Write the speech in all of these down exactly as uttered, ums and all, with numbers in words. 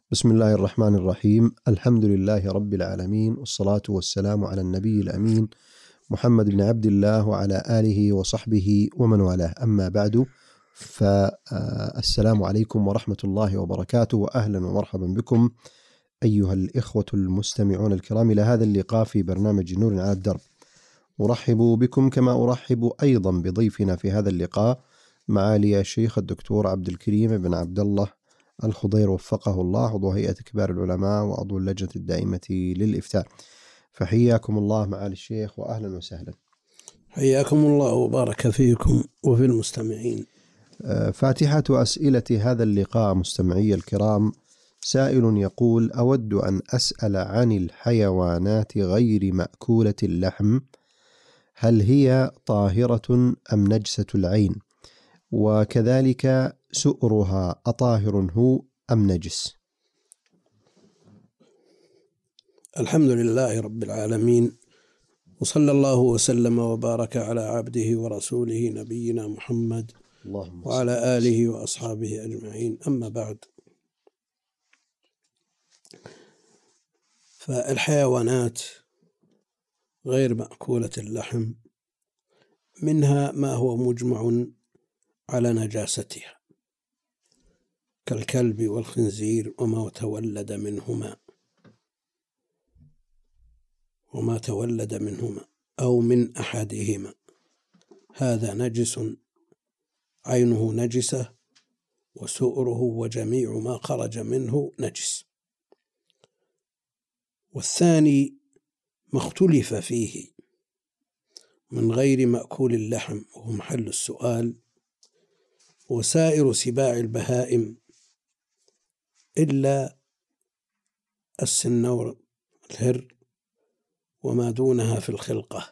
بسم الله الرحمن الرحيم. الحمد لله رب العالمين، والصلاة والسلام على النبي الأمين محمد بن عبد الله وعلى آله وصحبه ومن والاه. أما بعد، فالسلام عليكم ورحمة الله وبركاته، وأهلا ومرحبا بكم أيها الإخوة المستمعون الكرام إلى هذا اللقاء في برنامج نور على الدرب. أرحب بكم كما أرحب أيضا بضيفنا في هذا اللقاء، معالي الشيخ الدكتور عبد الكريم بن عبد الله الخضير وفقه الله، عضو هيئة كبار العلماء وعضو اللجنة الدائمة للإفتاء. فحياكم الله معالي الشيخ وأهلا وسهلا. حياكم الله وبارك فيكم وفي المستمعين. فاتحة أسئلة هذا اللقاء مستمعي الكرام، سائل يقول: أود أن أسأل عن الحيوانات غير مأكولة اللحم، هل هي طاهرة أم نجسة العين؟ وكذلك سؤرها أطاهر هو أم نجس؟ الحمد لله رب العالمين، وصلى الله وسلم وبارك على عبده ورسوله نبينا محمد وعلى آله وأصحابه أجمعين. أما بعد، فالحيوانات غير مأكولة اللحم منها ما هو مجمع على نجاستها كالكلب والخنزير وما تولد منهما وما تولد منهما أو من أحدهما، هذا نجس عينه نجسة، وسؤره وجميع ما خرج منه نجس. والثاني ما اختلف فيه من غير مأكول اللحم، وهو محل السؤال، وسائر سباع البهائم إلا السنور الهر وما دونها في الخلقة،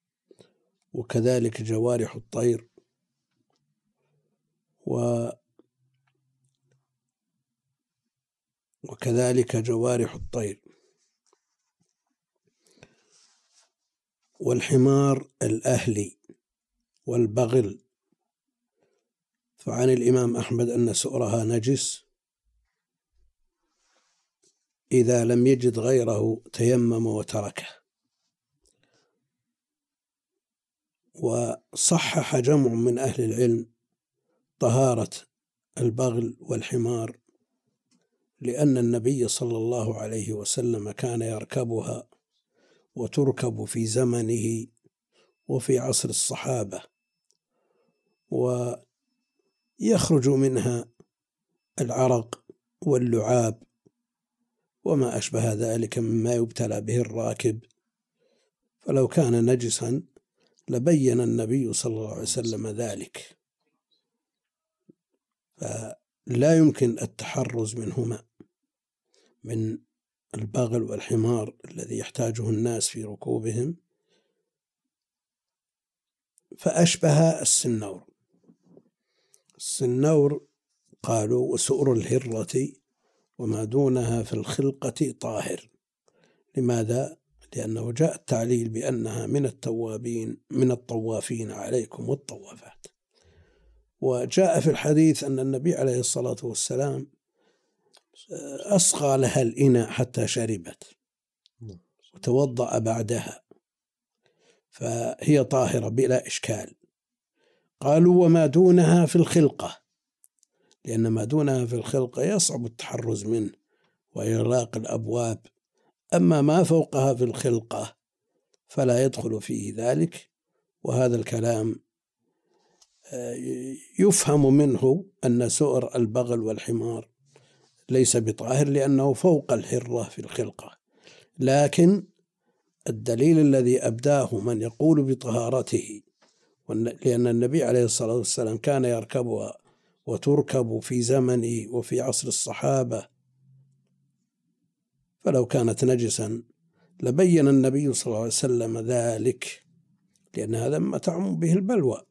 وكذلك جوارح الطير و وكذلك جوارح الطير والحمار الأهلي والبغل. فعن الإمام أحمد أن سؤرها نجس، إذا لم يجد غيره تيمم وتركه. وصحح جمع من أهل العلم طهارة البغل والحمار، لأن النبي صلى الله عليه وسلم كان يركبها وتركب في زمنه وفي عصر الصحابة، ويخرج منها العرق واللعاب وما أشبه ذلك مما يبتلى به الراكب، فلو كان نجسا لبين النبي صلى الله عليه وسلم ذلك، فلا يمكن التحرز منهما، من البغل والحمار الذي يحتاجه الناس في ركوبهم، فأشبه السنور. السنور قالوا وسؤر الهرة وما دونها في الخلقة طاهر. لماذا؟ لأنه جاء التعليل بأنها من التوابين من الطوافين عليكم والطوافات. وجاء في الحديث أن النبي عليه الصلاة والسلام أسقى لها الإناء حتى شربت وتوضأ بعدها، فهي طاهرة بلا إشكال. قالوا وما دونها في الخلقة، لأن ما دونها في الخلقة يصعب التحرز منه وإغلاق الأبواب، أما ما فوقها في الخلقة فلا يدخل فيه ذلك. وهذا الكلام يفهم منه أن سؤر البغل والحمار ليس بطاهر، لأنه فوق الهرة في الخلقة. لكن الدليل الذي أبداه من يقول بطهارته، لأن النبي عليه الصلاة والسلام كان يركبها وتركب في زمنه وفي عصر الصحابة، فلو كانت نجسا لبين النبي صلى الله عليه وسلم ذلك، لأن هذا ما تعم به البلوى.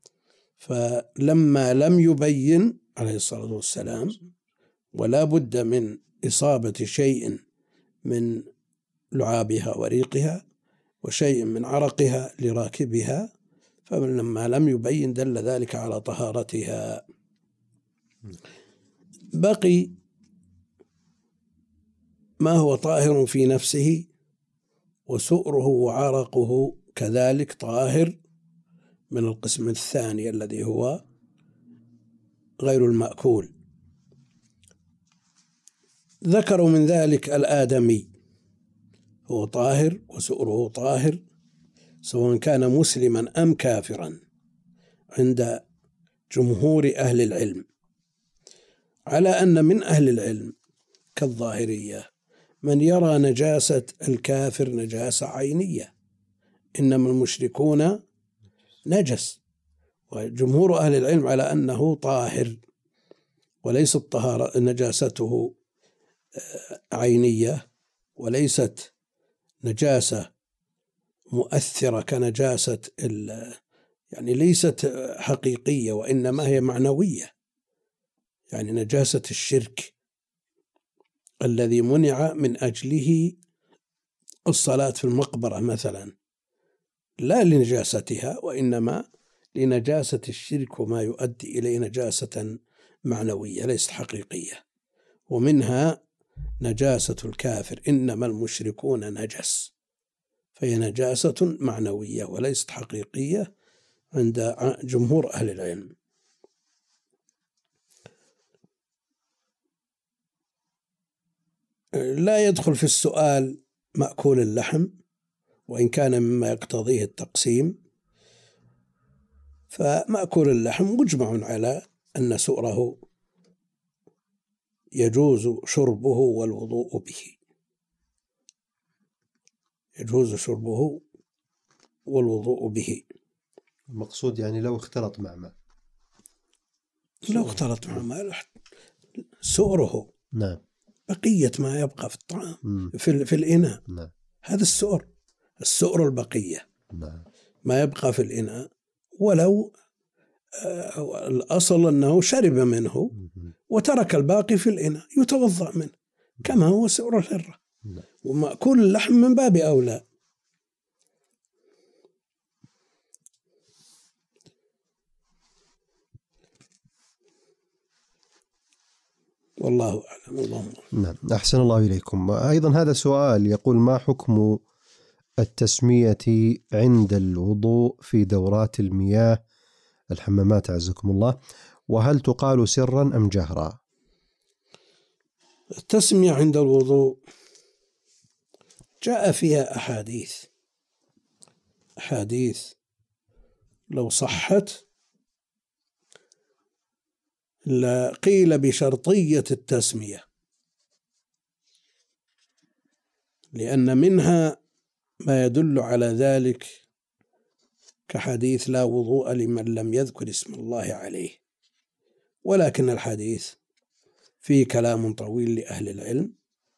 فلما لم يبين عليه الصلاة والسلام، ولا بد من إصابة شيء من لعابها وريقها وشيء من عرقها لراكبها، فلما لم يبين دل ذلك على طهارتها. بقي ما هو طاهر في نفسه، وسؤره وعرقه كذلك طاهر من القسم الثاني الذي هو غير المأكول. ذكروا من ذلك الآدمي هو طاهر وسؤره طاهر سواء كان مسلما أم كافرا عند جمهور أهل العلم، على أن من أهل العلم كالظاهرية من يرى نجاسة الكافر نجاسة عينية، إنما المشركون نجس، وجمهور أهل العلم على أنه طاهر وليست طهارة نجاسته عينية، وليست نجاسة مؤثرة كنجاسة يعني ليست حقيقية، وإنما هي معنوية، يعني نجاسة الشرك الذي منع من أجله الصلاة في المقبرة مثلا، لا لنجاستها وإنما لنجاسة الشرك وما يؤدي إليه نجاسة معنوية ليست حقيقية. ومنها نجاسة الكافر، إنما المشركون نجس، فهي نجاسة معنوية وليست حقيقية عند جمهور أهل العلم. لا يدخل في السؤال مأكول اللحم وإن كان مما يقتضيه التقسيم، فمأكول اللحم مجمع على أن سؤره يجوز شربه والوضوء به، يجوز شربه والوضوء به. المقصود يعني لو اختلط مع ماء، لو اختلط مع ماء سؤره نعم بقية ما يبقى في الطعام مم. في, في الإناء، نعم. هذا السؤر، السؤر البقية، نعم. ما يبقى في الإناء، ولو آه الأصل أنه شرب منه مم. وترك الباقي في الإناء يتوضأ منه كما هو سؤر الحرة. نعم. ومأكول اللحم من باب أولى. والله أعلم. اللهم نعم. أحسن الله إليكم. أيضا هذا سؤال يقول: ما حكم التسمية عند الوضوء في دورات المياه الحمامات عزكم الله، وهل تقال سرا أم جهرا؟ التسمية عند الوضوء جاء فيها أحاديث أحاديث لو صحت لقيل بشرطية التسمية، لأن منها ما يدل على ذلك كحديث لا وضوء لمن لم يذكر اسم الله عليه، ولكن الحديث فيه كلام طويل لأهل العلم.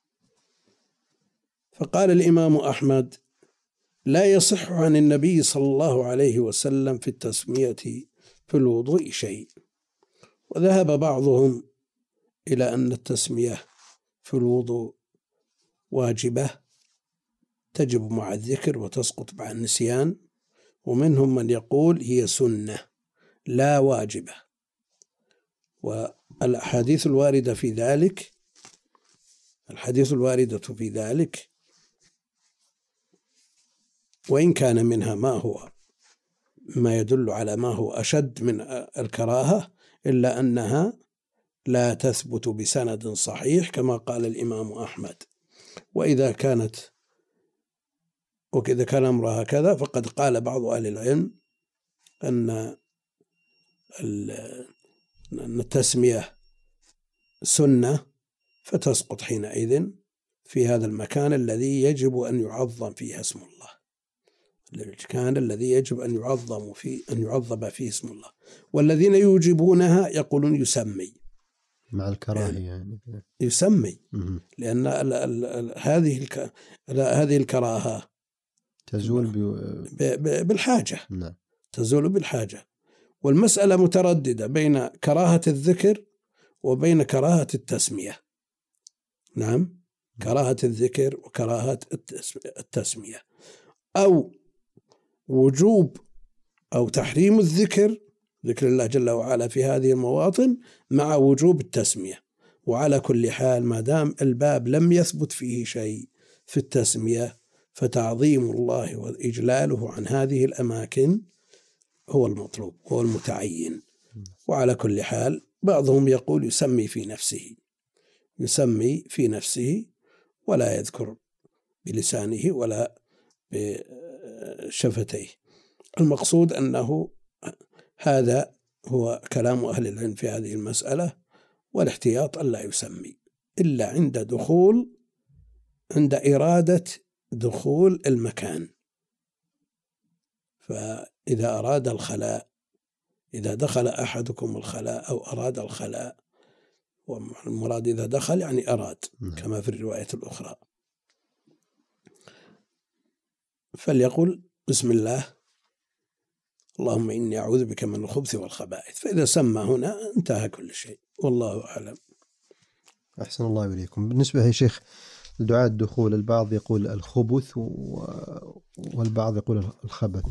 فقال الإمام أحمد: لا يصح عن النبي صلى الله عليه وسلم في التسمية في الوضوء شيء. وذهب بعضهم إلى أن التسمية في الوضوء واجبة تجب مع الذكر وتسقط مع النسيان، ومنهم من يقول هي سنة لا واجبة. والأحاديث الواردة في ذلك الحديث الواردة في ذلك وإن كان منها ما هو ما يدل على ما هو أشد من الكراهة، إلا أنها لا تثبت بسند صحيح كما قال الإمام أحمد. وإذا كانت وكذا كان أمرها هكذا، فقد قال بعض أهل العلم أن التسمية سنة، فتسقط حينئذ في هذا المكان الذي يجب أن يعظم فيه اسم الله، المكان الذي يجب أن يعظم فيه أن يعظم فيه اسم الله. والذين يوجبونها يقولون يسمي مع الكراهية، يعني يسمي، لأن ال ال ال هذه الك هذه الكراهة تزول بالحاجة. نعم. تزول بالحاجة. والمسألة مترددة بين كراهة الذكر وبين كراهة التسمية. نعم، كراهة الذكر وكراهة التسمية، أو وجوب أو تحريم الذكر، ذكر الله جل وعلا في هذه المواطن، مع وجوب التسمية. وعلى كل حال ما دام الباب لم يثبت فيه شيء في التسمية فتعظيم الله وإجلاله عن هذه الأماكن هو المطلوب، هو المتعين. وعلى كل حال بعضهم يقول يسمي في نفسه يسمي في نفسه ولا يذكر بلسانه ولا بشفتيه. المقصود أنه هذا هو كلام أهل العلم في هذه المسألة، والاحتياط ألا يسمي إلا عند دخول عند إرادة دخول المكان. فإذا أراد الخلاء، إذا دخل أحدكم الخلاء أو أراد الخلاء، والمراد إذا دخل يعني أراد كما في الرواية الأخرى، فليقل بسم الله اللهم إني أعوذ بك من الخبث والخبائث. فإذا سمى هنا انتهى كل شيء، والله أعلم. أحسن الله إليكم. بالنسبة يا شيخ دعاء الدخول، البعض يقول الخبث والبعض يقول الخبث.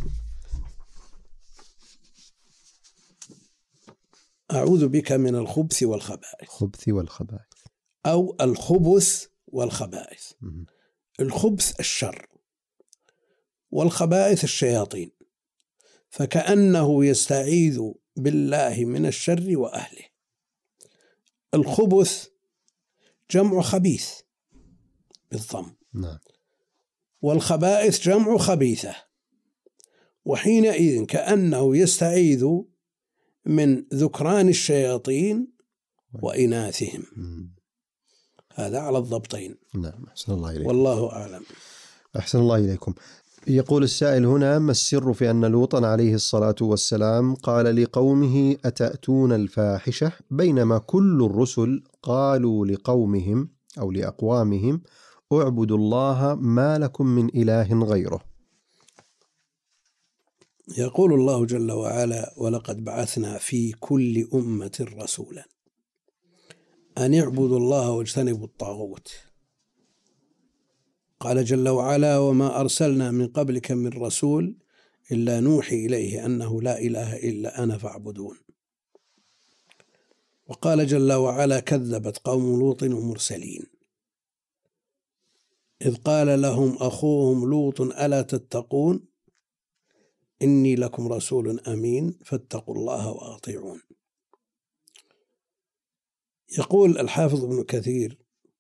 أعوذ بك من الخبث والخبائث الخبث والخبائث أو الخبث والخبائث. الخبث الشر والخبائث الشياطين، فكأنه يستعيذ بالله من الشر وأهله. الخبث جمع خبيث بالضم، نعم. والخبائث جمع خبيثة، وحينئذ كأنه يستعيذ من ذكران الشياطين وإناثهم. هذا على الضبطين. نعم. أحسن الله إليكم. والله أعلم. أحسن الله إليكم. يقول السائل هنا: ما السر في أن لوطا عليه الصلاة والسلام قال لقومه أتأتون الفاحشة بينما كل الرسل قالوا لقومهم أو لأقوامهم اعبدوا الله ما لكم من إله غيره؟ يقول الله جل وعلا: ولقد بعثنا في كل أمة رسولا أن اعبدوا الله واجتنبوا الطاغوت. قال جل وعلا: وما أرسلنا من قبلك من رسول إلا نوحي إليه أنه لا إله إلا أنا فاعبدون. وقال جل وعلا: كذبت قوم لوط المرسلين إذ قال لهم أخوهم لوط ألا تتقون إني لكم رسول أمين فاتقوا الله وأطيعون. يقول الحافظ ابن كثير: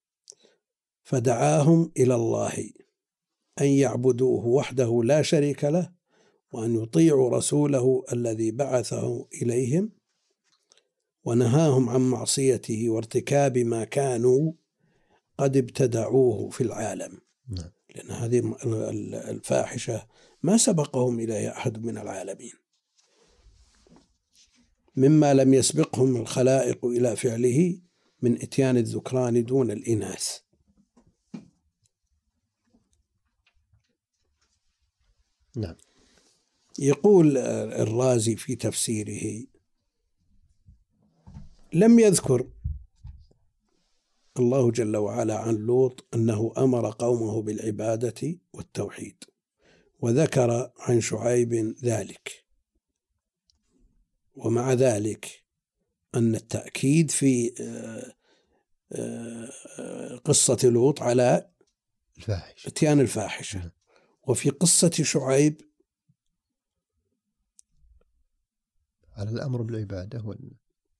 فدعاهم إلى الله أن يعبدوه وحده لا شريك له وأن يطيعوا رسوله الذي بعثه إليهم، ونهاهم عن معصيته وارتكاب ما كانوا قد ابتدعوه في العالم. لأن هذه الفاحشة ما سبقهم إليها أحد من العالمين، مما لم يسبقهم الخلائق إلى فعله من إتيان الذكران دون الإناث. نعم. يقول الرازي في تفسيره: لم يذكر الله جل وعلا عن لوط أنه أمر قومه بالعبادة والتوحيد، وذكر عن شعيب ذلك، ومع ذلك أن التأكيد في قصة لوط على الفاحشة إتيان الفاحشة، وفي قصة شعيب على الأمر بالعبادة وال...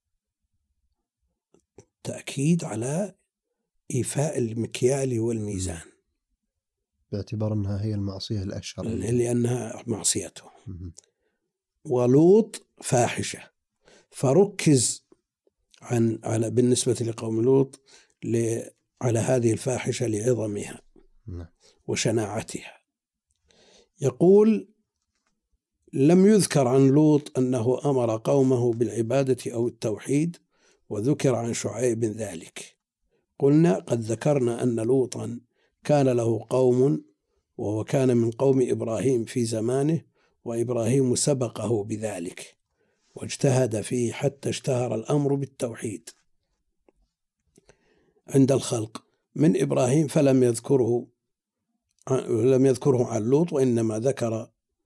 تأكيد على إيفاء المكيال والميزان، باعتبار أنها هي المعصية الأشهر لأنها معصيته. ولوط فاحشة، فركز عن على بالنسبة لقوم لوط على هذه الفاحشة لعظمها وشناعتها. يقول: لم يذكر عن لوط أنه أمر قومه بالعبادة أو التوحيد، وذكر عن شعيب ذلك. قلنا: قد ذكرنا أن لوطا كان له قوم، وهو كان من قوم إبراهيم في زمانه، وإبراهيم سبقه بذلك واجتهد فيه حتى اشتهر الأمر بالتوحيد عند الخلق من إبراهيم، فلم يذكره لم يذكره عن لوط، وإنما ذكر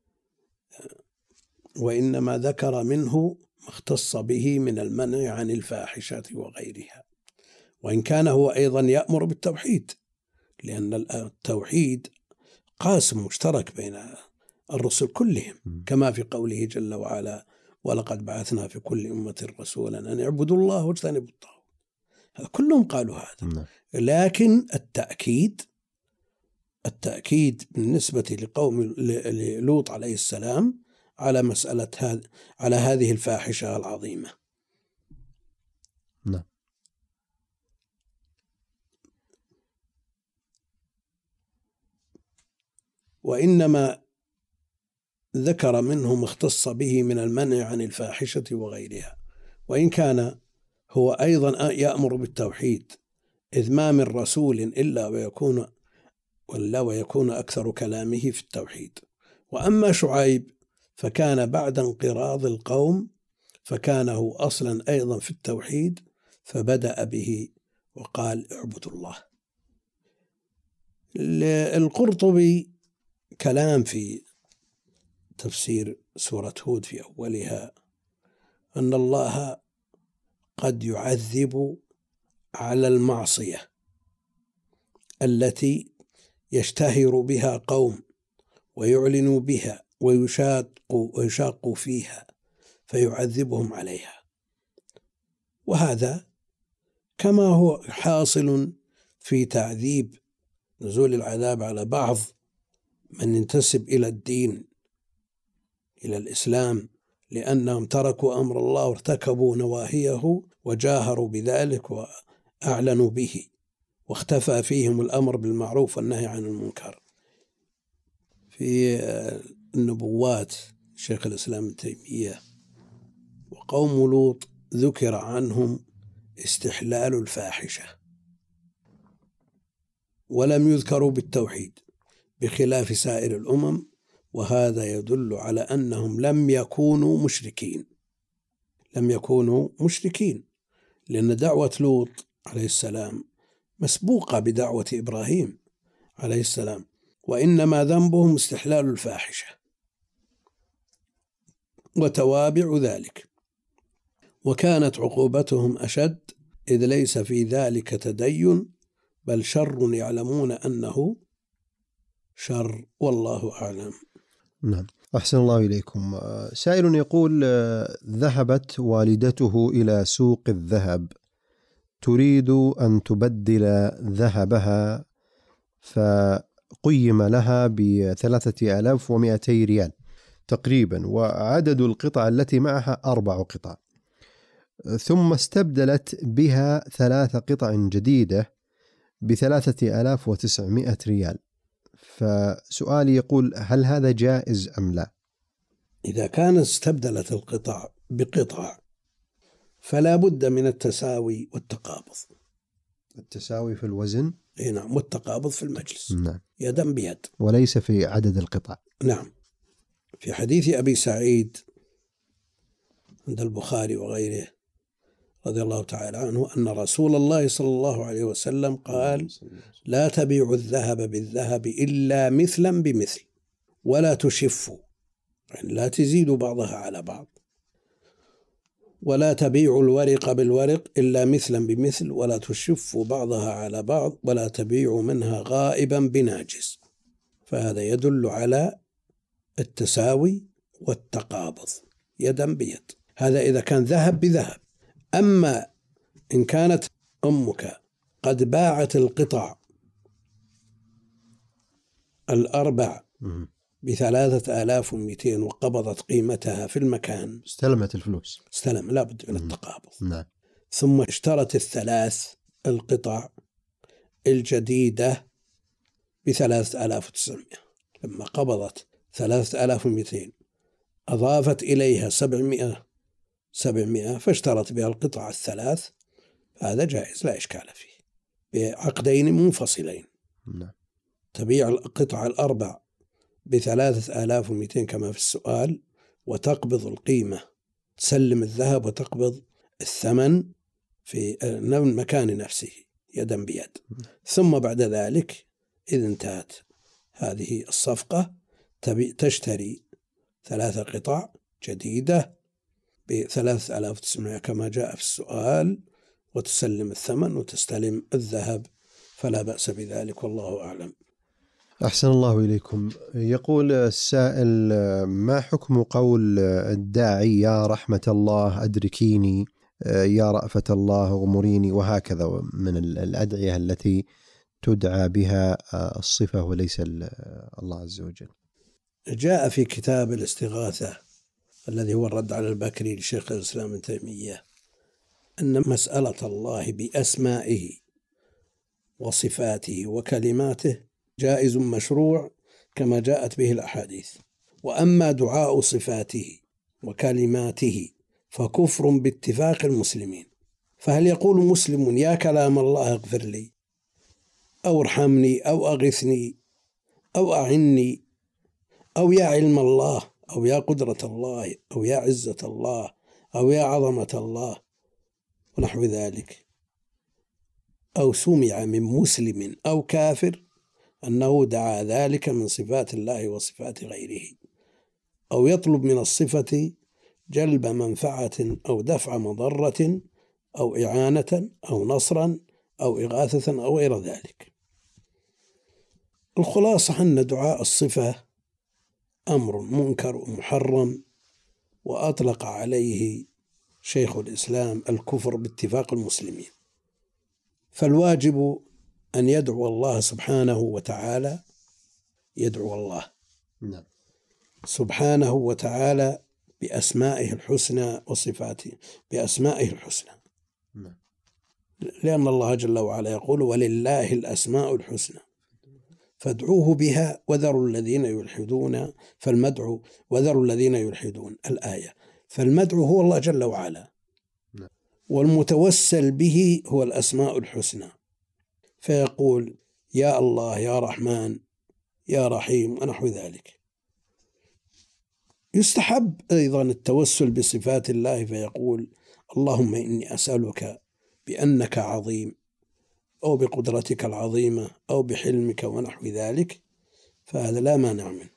وإنما ذكر منه ما اختص به من المنع عن الفاحشة وغيرها. وإن كان هو أيضا يأمر بالتوحيد، لأن التوحيد قاسم مشترك بين الرسل كلهم، كما في قوله جل وعلا: ولقد بعثنا في كل أمة رسولا أن اعبدوا الله واجتنبوا الطاغوت. كلهم قالوا هذا. لكن التأكيد التأكيد بالنسبة لقوم لوط عليه السلام على مسألة هذا على هذه الفاحشة العظيمة. نعم. وإنما ذكر منهم اختص به من المنع عن الفاحشة وغيرها، وإن كان هو أيضا يأمر بالتوحيد، إذ ما من رسول إلا ويكون ولا ويكون أكثر كلامه في التوحيد. وأما شعيب فكان بعد انقراض القوم، فكان هو أصلا أيضا في التوحيد، فبدأ به وقال: اعبدوا الله. القرطبي كلام في تفسير سورة هود في أولها أن الله قد يعذب على المعصية التي يشتهر بها قوم ويعلن بها ويشاقوا ويشاقوا فيها، فيعذبهم عليها. وهذا كما هو حاصل في تعذيب نزول العذاب على بعض من ينتسب إلى الدين، إلى الإسلام، لأنهم تركوا أمر الله وارتكبوا نواهيه وجاهروا بذلك وأعلنوا به، واختفى فيهم الأمر بالمعروف والنهي عن المنكر. في النبوات شيخ الإسلام ابن تيمية: وقوم لوط ذكر عنهم استحلال الفاحشة ولم يذكروا بالتوحيد بخلاف سائر الأمم، وهذا يدل على أنهم لم يكونوا مشركين لم يكونوا مشركين لأن دعوة لوط عليه السلام مسبوقة بدعوة إبراهيم عليه السلام، وإنما ذنبهم استحلال الفاحشة وتوابع ذلك، وكانت عقوبتهم أشد، إذ ليس في ذلك تدين بل شر يعلمون أنه شر، والله أعلم. نعم. أحسن الله إليكم. سائل يقول: ذهبت والدته إلى سوق الذهب تريد أن تبدل ذهبها، فقيم لها بثلاثة آلاف ومئتي ريال تقريبا، وعدد القطع التي معها أربع قطع، ثم استبدلت بها ثلاث قطع جديدة بثلاثة آلاف وتسعمائة ريال. فسؤالي يقول: هل هذا جائز أم لا؟ إذا كانت استبدلت القطع بقطع فلا بد من التساوي والتقابض. التساوي في الوزن؟ إيه نعم، والتقابض في المجلس. نعم. يدا بيد، وليس في عدد القطع. نعم. في حديث أبي سعيد عند البخاري وغيره رضي الله تعالى عنه أن رسول الله صلى الله عليه وسلم قال: لا تبيعوا الذهب بالذهب إلا مثلا بمثل، ولا تشفوا، يعني لا تزيدوا بعضها على بعض، ولا تبيعوا الورق بالورق إلا مثلا بمثل، ولا تشفوا بعضها على بعض، ولا تبيعوا منها غائبا بناجز. فهذا يدل على التساوي والتقابض يدا بيد، هذا إذا كان ذهب بذهب. أما إن كانت أمك قد باعت القطع الأربع بثلاثة آلاف ومئتين وقبضت قيمتها في المكان، استلمت الفلوس، استلم، لا بد من التقابض. نعم. ثم اشترت الثلاث القطع الجديدة بثلاثة آلاف وتسعمائة، لما قبضت ثلاثة آلاف ومئتين أضافت إليها سبعمائة سبعمائة فاشترت بها القطع الثلاث، هذا جائز لا إشكال فيه بعقدين منفصلين. نعم. تبيع القطع الأربع بثلاثة آلاف ومئتين كما في السؤال، وتقبض القيمة، تسلم الذهب وتقبض الثمن في المكان نفسه يدا بيد. ثم بعد ذلك إذا انتهت هذه الصفقة تشتري ثلاث قطع جديدة بثلاثة آلاف وتسعمائة كما جاء في السؤال، وتسلم الثمن وتستلم الذهب، فلا بأس بذلك، والله أعلم. أحسن الله إليكم. يقول السائل: ما حكم قول الداعي يا رحمة الله أدركيني، يا رأفة الله اغمريني، وهكذا من الأدعية التي تدعى بها الصفة وليس الله عز وجل؟ جاء في كتاب الاستغاثة الذي هو الرد على البكري لشيخ الإسلام ابن تيمية أن مسألة الله بأسمائه وصفاته وكلماته جائز مشروع كما جاءت به الأحاديث، وأما دعاء صفاته وكلماته فكفر باتفاق المسلمين. فهل يقول مسلم يا كلام الله اغفر لي أو ارحمني أو أغثني أو أعني أو يا علم الله أو يا قدرة الله أو يا عزة الله أو يا عظمة الله ونحو ذلك، أو سمع من مسلم أو كافر أنه دعا ذلك من صفات الله وصفات غيره، أو يطلب من الصفة جلب منفعة أو دفع مضرة أو إعانة أو نصرا أو إغاثة أو غير ذلك. الخلاصة أن دعاء الصفة أمر منكر ومحرم، وأطلق عليه شيخ الإسلام الكفر باتفاق المسلمين. فالواجب أن يدعو الله سبحانه وتعالى، يدعو الله نعم. سبحانه وتعالى بأسمائه الحسنى وصفاته بأسمائه الحسنى، نعم. لأن الله جل وعلا يقول ولله الأسماء الحسنى فادعوه بها وذروا الذين يلحدون فالمدعو وذروا الذين يلحدون الآية. فالمدعو هو الله جل وعلا، والمتوسل به هو الأسماء الحسنى، فيقول يا الله يا رحمن يا رحيم ونحو ذلك. يستحب أيضا التوسل بصفات الله، فيقول اللهم إني أسألك بأنك عظيم أو بقدرتك العظيمة أو بحلمك ونحو ذلك، فهذا لا مانع منه.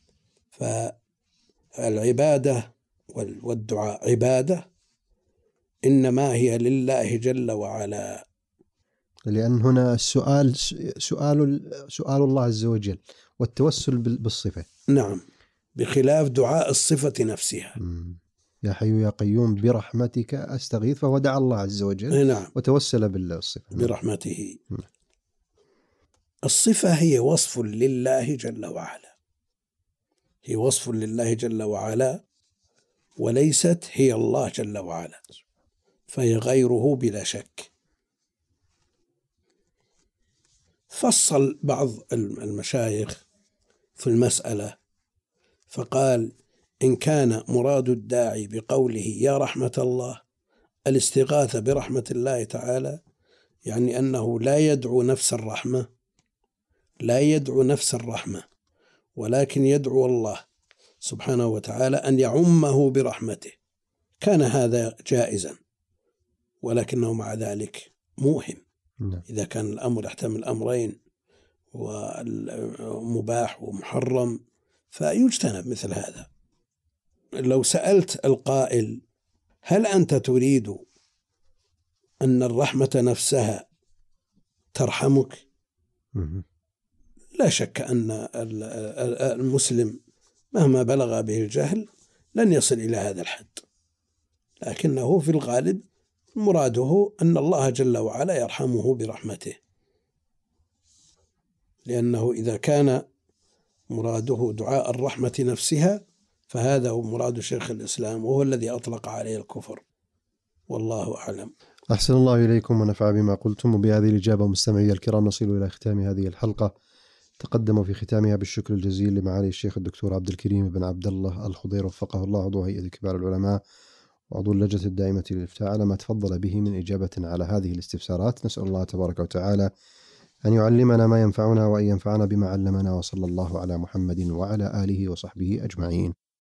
فالعبادة والدعاء عبادة إنما هي لله جل وعلا، لأن هنا السؤال سؤال سؤال الله عز وجل والتوسل بالصفة. نعم، بخلاف دعاء الصفة نفسها. مم. يا حي يا قيوم برحمتك أستغيث، فهو دعا الله عز وجل نعم. وتوسل بالصفة برحمته. نعم. الصفة هي وصف لله جل وعلا، هي وصف لله جل وعلا، وليست هي الله جل وعلا، فهي غيره بلا شك. فصل بعض المشايخ في المسألة فقال إن كان مراد الداعي بقوله يا رحمة الله الاستغاثة برحمة الله تعالى، يعني أنه لا يدعو نفس الرحمة لا يدعو نفس الرحمة ولكن يدعو الله سبحانه وتعالى أن يعمه برحمته، كان هذا جائزا، ولكنه مع ذلك موهم. إذا كان الأمر يحتمل أمرين ومباح ومحرم فيجتنب مثل هذا. لو سألت القائل هل أنت تريد أن الرحمة نفسها ترحمك؟ لا شك أن المسلم مهما بلغ به الجهل لن يصل إلى هذا الحد، لكنه في الغالب مراده أن الله جل وعلا يرحمه برحمته، لأنه إذا كان مراده دعاء الرحمة نفسها فهذا هو مراد شيخ الإسلام، وهو الذي أطلق عليه الكفر، والله أعلم. أحسن الله إليكم ونفع بما قلتم. وبهذه الإجابة مستمعي الكرام نصل إلى ختام هذه الحلقة. تقدم في ختامها بالشكر الجزيل لمعالي الشيخ الدكتور عبد الكريم بن عبد الله الخضير وفقه الله، عضو هيئة كبار العلماء وعضو اللجنة الدائمة للإفتاء، على ما تفضل به من إجابة على هذه الاستفسارات. نسأل الله تبارك وتعالى أن يعلمنا ما ينفعنا وأن ينفعنا بما علمنا، وصلى الله على محمد وعلى آله وصحبه أجمعين.